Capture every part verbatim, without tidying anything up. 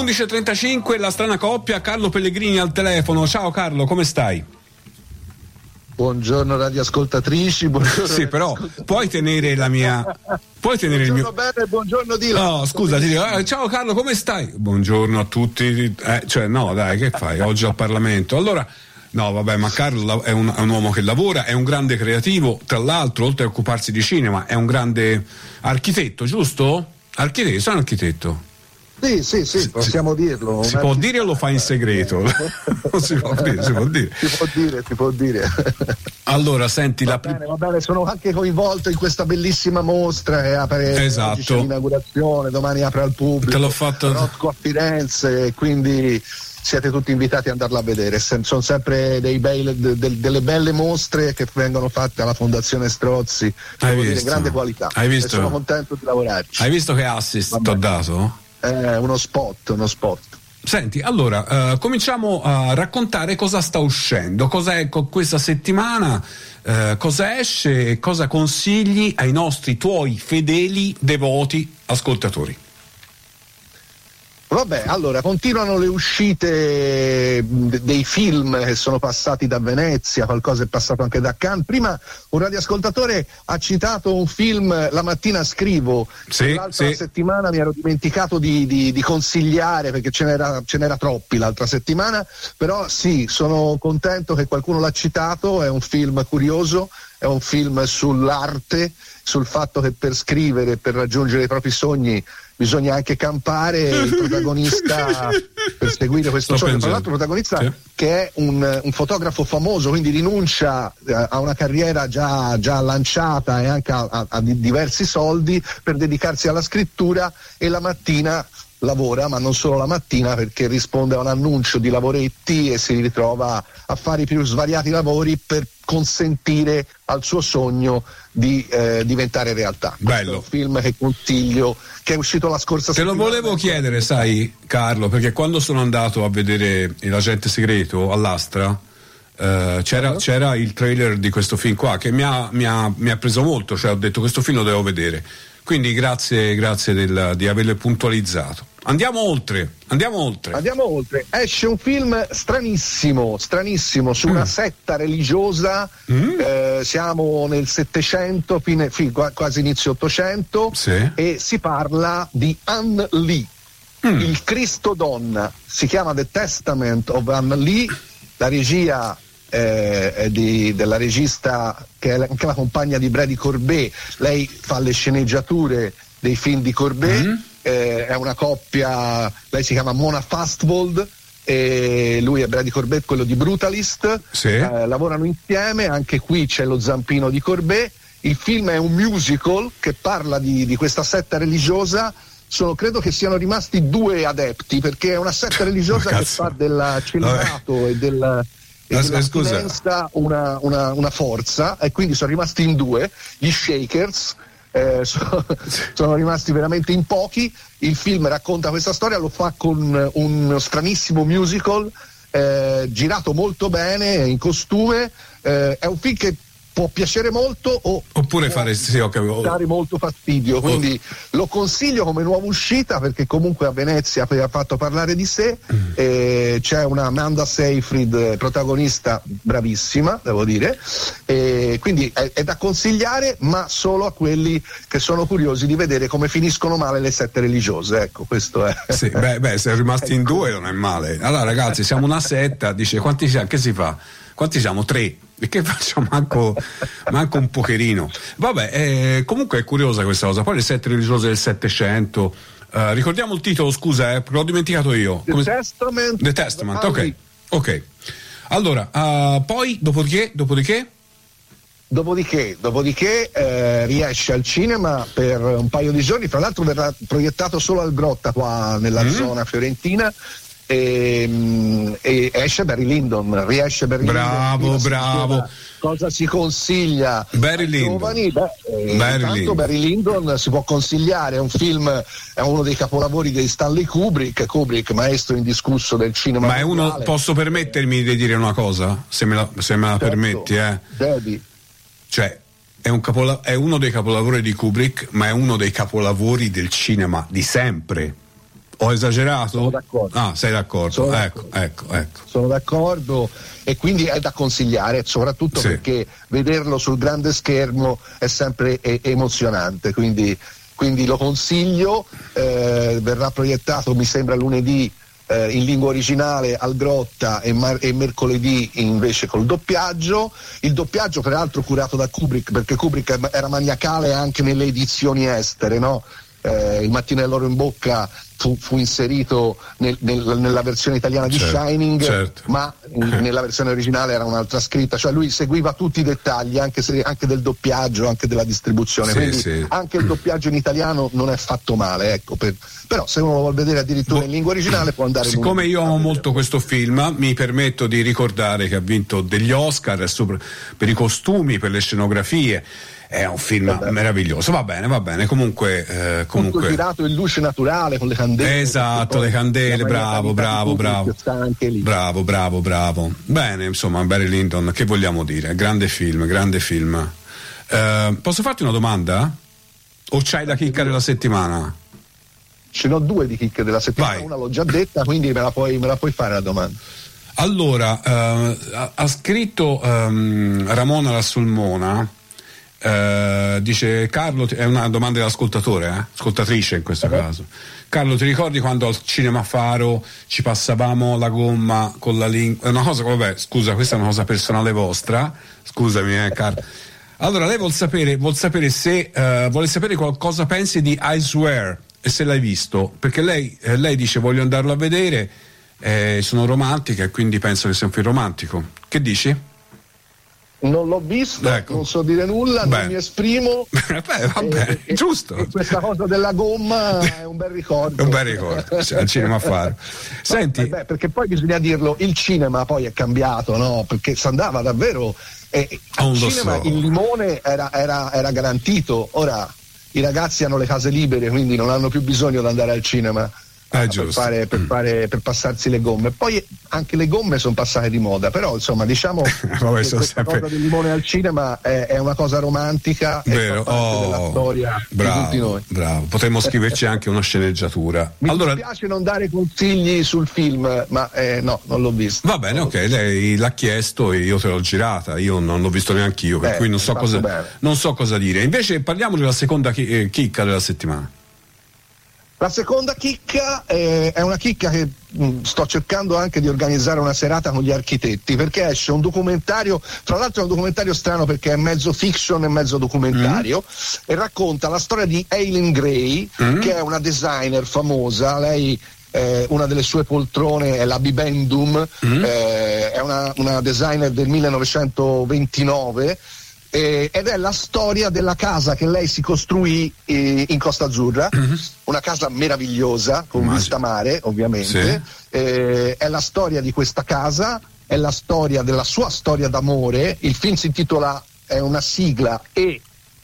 undici e trentacinque, la strana coppia, Carlo Pellegrini al telefono. Ciao Carlo, come stai? Buongiorno radioascoltatrici, buongiorno. Sì, però puoi tenere la mia. Puoi tenere buongiorno il mio. Bene, buongiorno di là. No, scusa, ti dico, eh, ciao Carlo, come stai? Buongiorno a tutti. Eh, cioè, no, dai, che fai? Oggi al Parlamento. Allora, no, vabbè, ma Carlo è un, è un uomo che lavora, è un grande creativo, tra l'altro, oltre a occuparsi di cinema, è un grande architetto, giusto? Architetto, sono architetto. Sì, sì, sì, possiamo si, dirlo. Si può dire o lo fa in segreto? Non si può dire, si può dire. Si può dire, si può dire. Allora, senti, va la bene, va bene, sono anche coinvolto in questa bellissima mostra che apre, esatto. Oggi c'è l'inaugurazione, domani apre al pubblico. Te l'ho fatto Rocco a Firenze, quindi siete tutti invitati ad andarla a vedere. Sono sempre dei bei, de, de, delle belle mostre che vengono fatte alla Fondazione Strozzi, Hai devo visto? dire, grande qualità. Hai visto? E sono contento di lavorarci. Hai visto che assist ti ho dato? Eh, uno spot, uno spot. Senti, allora, uh, cominciamo a raccontare cosa sta uscendo, cosa è questa settimana, uh, cosa esce e cosa consigli ai nostri tuoi fedeli, devoti ascoltatori. Vabbè, allora, continuano le uscite dei film che sono passati da Venezia, qualcosa è passato anche da Cannes. Prima un radioascoltatore ha citato un film, La mattina scrivo, sì, l'altra sì. settimana mi ero dimenticato di, di, di consigliare perché ce n'era, ce n'era troppi l'altra settimana, però sì, sono contento che qualcuno l'ha citato, è un film curioso, è un film sull'arte, sul fatto che per scrivere, per raggiungere i propri sogni bisogna anche campare. Il protagonista per seguire questo Sto sogno, pensando. tra l'altro il protagonista sì. che è un, un fotografo famoso, quindi rinuncia eh, a una carriera già, già lanciata e anche a, a, a diversi soldi per dedicarsi alla scrittura, e la mattina lavora, ma non solo la mattina, perché risponde a un annuncio di lavoretti e si ritrova a fare i più svariati lavori per consentire al suo sogno di eh, diventare realtà. Bello. È un film che consiglio, che è uscito la scorsa Te settimana. lo volevo chiedere, sai Carlo, perché quando sono andato a vedere L'agente segreto all'Astra eh, c'era, uh-huh. c'era il trailer di questo film qua che mi ha, mi ha, mi ha preso molto, cioè ho detto questo film lo devo vedere, quindi grazie, grazie del, di averlo puntualizzato. Andiamo oltre, andiamo oltre. Andiamo oltre. Esce un film stranissimo, stranissimo, su una mm. setta religiosa, mm. eh, siamo nel Settecento, fine, fine, quasi inizio Ottocento, sì. e si parla di Anne Lee, mm. il Cristo donna, si chiama The Testament of Anne Lee, la regia eh, di, della regista che è anche la compagna di Brady Corbet, lei fa le sceneggiature dei film di Corbet. Mm. Eh, è una coppia, lei si chiama Mona Fastwold e lui è Brady Corbet, quello di Brutalist, sì. eh, lavorano insieme, anche qui c'è lo zampino di Corbet. Il film è un musical che parla di, di questa setta religiosa. Sono, credo che siano rimasti due adepti, perché è una setta religiosa che fa del celibato e del e dell'astinenza una, una, una forza, e quindi sono rimasti in due, gli Shakers. Eh, so, sono rimasti veramente in pochi. Il film racconta questa storia, lo fa con un stranissimo musical eh, girato molto bene, in costume. Eh, è un film che può piacere molto o oppure fare sì, okay. dare molto fastidio, quindi oh. lo consiglio come nuova uscita, perché comunque a Venezia ha fatto parlare di sé. mm. eh, c'è una Amanda Seyfried protagonista bravissima, devo dire, e quindi è, è da consigliare, ma solo a quelli che sono curiosi di vedere come finiscono male le sette religiose, ecco, questo è. Sì, beh, beh, se è rimasti ecco. in due non è male. Allora ragazzi, siamo una setta, dice quanti siamo, che si fa? Quanti siamo? Tre. E che facciamo manco, manco un pocherino. Vabbè, eh, comunque è curiosa questa cosa. Poi le sette religiose del Settecento. Uh, ricordiamo il titolo, scusa, eh, l'ho dimenticato io. The Come... Testament. The Testament, ok. Ok. Allora, uh, poi, dopodiché, dopodiché? Dopodiché, dopodiché eh, riesce al cinema per un paio di giorni. Fra l'altro verrà proiettato solo al Grotta, qua nella mm. zona fiorentina. E, e esce Barry Lyndon, riesce Barry bravo, Lyndon, bravo. Cosa si consiglia Barry ai Lyndon. giovani? Beh, eh, Barry intanto Lyndon. Barry Lyndon si può consigliare, è un film, è uno dei capolavori di Stanley Kubrick, Kubrick maestro indiscusso del cinema. Ma è uno, mondiale. posso permettermi di dire una cosa? Se me la, se me la certo, permetti, eh? Devi. Cioè, è, un capola- è uno dei capolavori di Kubrick, ma è uno dei capolavori del cinema di sempre. Ho esagerato? Sono d'accordo. Ah, sei d'accordo. Sono ecco, d'accordo. ecco, ecco. Sono d'accordo, e quindi è da consigliare, soprattutto sì. perché vederlo sul grande schermo è sempre e- emozionante, quindi, quindi lo consiglio. Eh, verrà proiettato, mi sembra, lunedì eh, in lingua originale al Grotta e, mar- e mercoledì invece col doppiaggio. Il doppiaggio peraltro curato da Kubrick, perché Kubrick era maniacale anche nelle edizioni estere, no? Eh, il mattinello in bocca fu, fu inserito nel, nel, nella versione italiana di certo, Shining, certo. ma nella versione originale era un'altra scritta, cioè lui seguiva tutti i dettagli anche, se, anche del doppiaggio, anche della distribuzione, sì, quindi sì. anche il doppiaggio in italiano non è fatto male, ecco, per, però se uno lo vuole vedere addirittura Bo- in lingua originale può andare. Siccome io amo molto questo film, mi permetto di ricordare che ha vinto degli Oscar sopra, per i costumi, per le scenografie. È un film Vabbè. meraviglioso, va bene, va bene, comunque, eh, comunque... tutto girato in luce naturale con le candele. Esatto, le candele, bravo, bravo, bravo. Anche lì. Bravo, bravo, bravo. Bene, insomma, Barry Lyndon, che vogliamo dire? Grande film, grande film. Eh, posso farti una domanda? O c'hai la chicca della settimana? Ce n'ho due di chicche della settimana, Vai. Una l'ho già detta, quindi me la puoi, me la puoi fare la domanda. Allora, eh, ha, ha scritto ehm, Ramona La Sulmona. Uh, dice Carlo, è una domanda dell'ascoltatore, eh? ascoltatrice in questo uh-huh. caso. Carlo, ti ricordi quando al cinema Faro ci passavamo la gomma con la lingua? Una cosa, vabbè, scusa, questa è una cosa personale vostra, scusami, eh, Carlo. Allora, lei vuol sapere, vuol sapere se uh, vuole sapere cosa pensi di I Swear e se l'hai visto, perché lei, eh, lei dice voglio andarlo a vedere, eh, sono romantica e quindi penso che sia un film romantico. Che dici? Non l'ho visto, ecco. Non so dire nulla, Beh. non mi esprimo. Beh, va bene, e, giusto. E questa cosa della gomma è un bel ricordo. È un bel ricordo, cioè, al cinema a fare. Senti, no, beh, perché poi bisogna dirlo, il cinema poi è cambiato, no? Perché si andava davvero. Eh, oh, al cinema so. il limone era, era, era garantito. Ora i ragazzi hanno le case libere, quindi non hanno più bisogno di andare al cinema. Eh, per, fare, per, fare, per passarsi le gomme. Poi anche le gomme sono passate di moda, però insomma diciamo Vabbè, che questa sempre... cosa del limone al cinema è, è una cosa romantica. Vero, e fa parte oh, della storia bravo, di tutti noi. Bravo, potremmo scriverci anche una sceneggiatura. Mi allora... dispiace non dare consigli sul film, ma eh, no, non l'ho visto. Va bene, ok, lei l'ha chiesto e io te l'ho girata, io non l'ho visto neanche io, per eh, cui non so, cosa, non so cosa dire. Invece parliamo della seconda chi- eh, chicca della settimana. La seconda chicca eh, è una chicca che mh, sto cercando anche di organizzare una serata con gli architetti, perché esce un documentario, tra l'altro è un documentario strano perché è mezzo fiction e mezzo documentario, mm. e racconta la storia di Eileen Gray, mm. che è una designer famosa. Lei eh, una delle sue poltrone è la Bibendum, mm. eh, è una, una designer del millenovecentoventinove. Eh, ed è la storia della casa che lei si costruì eh, in Costa Azzurra, mm-hmm. una casa meravigliosa con Immagino. vista mare ovviamente, sì. eh, è la storia di questa casa, è la storia della sua storia d'amore. Il film si intitola, è una sigla E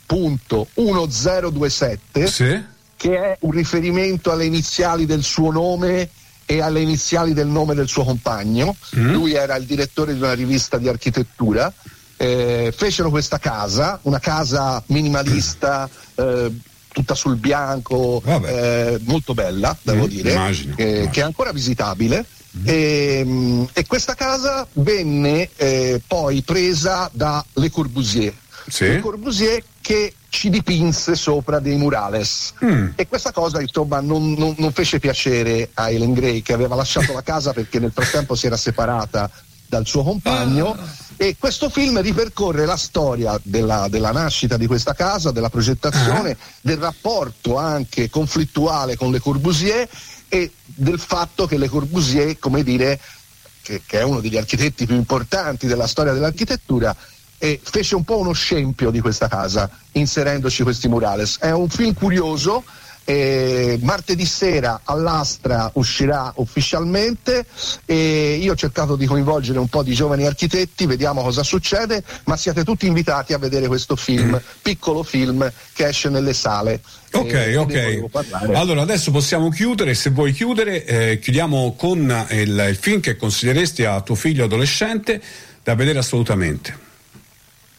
milleduecentoventisette, sì. che è un riferimento alle iniziali del suo nome e alle iniziali del nome del suo compagno. Mm. Lui era il direttore di una rivista di architettura. Eh, fecero questa casa, una casa minimalista, eh, tutta sul bianco, eh, molto bella, devo mm, dire, immagino, eh, immagino. che è ancora visitabile. Mm. E, e questa casa venne eh, poi presa da Le Corbusier. Sì. Le Corbusier che ci dipinse sopra dei murales. Mm. E questa cosa insomma non, non, non fece piacere a Eileen Gray, che aveva lasciato la casa perché nel frattempo si era separata dal suo compagno. Ah. E questo film ripercorre la storia della, della nascita di questa casa, della progettazione, uh-huh. del rapporto anche conflittuale con Le Corbusier e del fatto che Le Corbusier, come dire, che, che è uno degli architetti più importanti della storia dell'architettura, e fece un po' uno scempio di questa casa inserendoci questi murales. È un film curioso. Eh, martedì sera all'Astra uscirà ufficialmente e io ho cercato di coinvolgere un po' di giovani architetti, vediamo cosa succede, ma siete tutti invitati a vedere questo film, mm. piccolo film che esce nelle sale. Ok, eh, ok. Allora adesso possiamo chiudere, se vuoi chiudere eh, chiudiamo con il, il film che consiglieresti a tuo figlio adolescente da vedere assolutamente.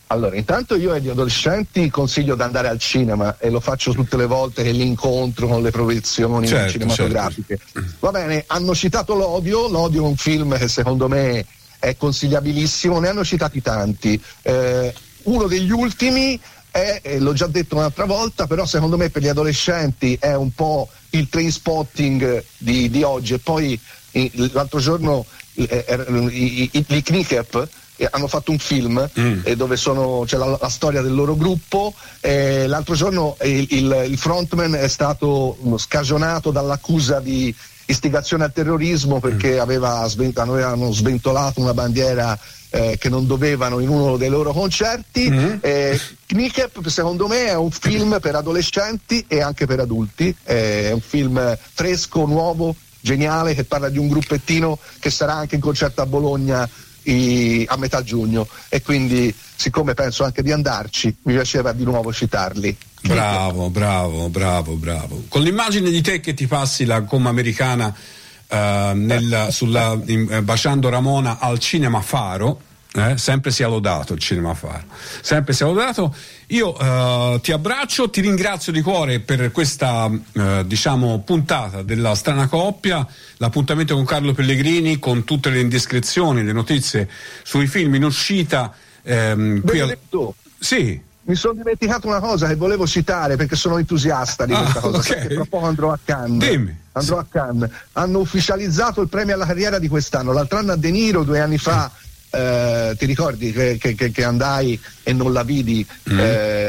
Allora, intanto io agli adolescenti consiglio di andare al cinema, e lo faccio tutte le volte che li incontro con le proiezioni certo, cinematografiche. Certo. Va bene, hanno citato L'Odio, L'Odio è un film che secondo me è consigliabilissimo, ne hanno citati tanti. Eh, uno degli ultimi è, eh, l'ho già detto un'altra volta, però secondo me per gli adolescenti è un po' il Trainspotting di, di oggi, e poi eh, l'altro giorno eh, i, i, i Knickerbocker hanno fatto un film mm. eh, dove sono, c'è la, la storia del loro gruppo. Eh, l'altro giorno il, il, il frontman è stato scagionato dall'accusa di istigazione al terrorismo perché mm. aveva svent- avevano sventolato una bandiera eh, che non dovevano in uno dei loro concerti. mm. eh, Knickerbocker secondo me è un film per adolescenti e anche per adulti, è un film fresco, nuovo, geniale, che parla di un gruppettino che sarà anche in concerto a Bologna a metà giugno, e quindi siccome penso anche di andarci mi piaceva di nuovo citarli. Bravo, bravo, bravo, bravo. Con l'immagine di te che ti passi la gomma americana uh, nel, sulla, in, eh, baciando Ramona al Cinema Faro, eh? sempre sia lodato il Cinema Faro, sempre sia lodato. Io uh, ti abbraccio, ti ringrazio di cuore per questa uh, diciamo puntata della Strana Coppia, l'appuntamento con Carlo Pellegrini, con tutte le indiscrezioni, le notizie sui film in uscita. Ehm, qui al... Sì. Mi sono dimenticato una cosa che volevo citare perché sono entusiasta di questa ah, cosa, okay. Perché tra poco andrò a Cannes. Dimmi. Andrò sì. a Cannes. Hanno ufficializzato il premio alla carriera di quest'anno. L'altro anno a De Niro, due anni fa. Eh, ti ricordi che, che, che andai e non la vidi? Mm.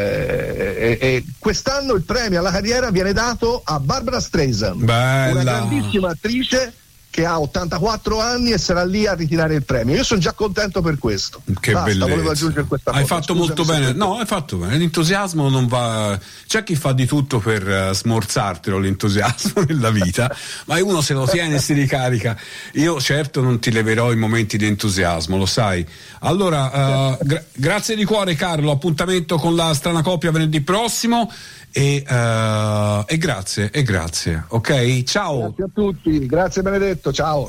Eh, e, e quest'anno il premio alla carriera viene dato a Barbara Streisand, Bella. Una grandissima attrice che ha ottantaquattro anni e sarà lì a ritirare il premio. Io sono già contento per questo. Che Basta, bellezza. volevo aggiungere questa hai cosa. fatto Scusami molto bene. No, hai fatto bene. L'entusiasmo non va. C'è chi fa di tutto per uh, smorzartelo l'entusiasmo nella vita, ma uno se lo tiene e si ricarica. Io certo non ti leverò i momenti di entusiasmo, lo sai. Allora, uh, gra- grazie di cuore Carlo, appuntamento con la Strana Coppia venerdì prossimo. E, uh, e grazie, e grazie, ok? Ciao. Grazie a tutti, grazie Benedetto, ciao.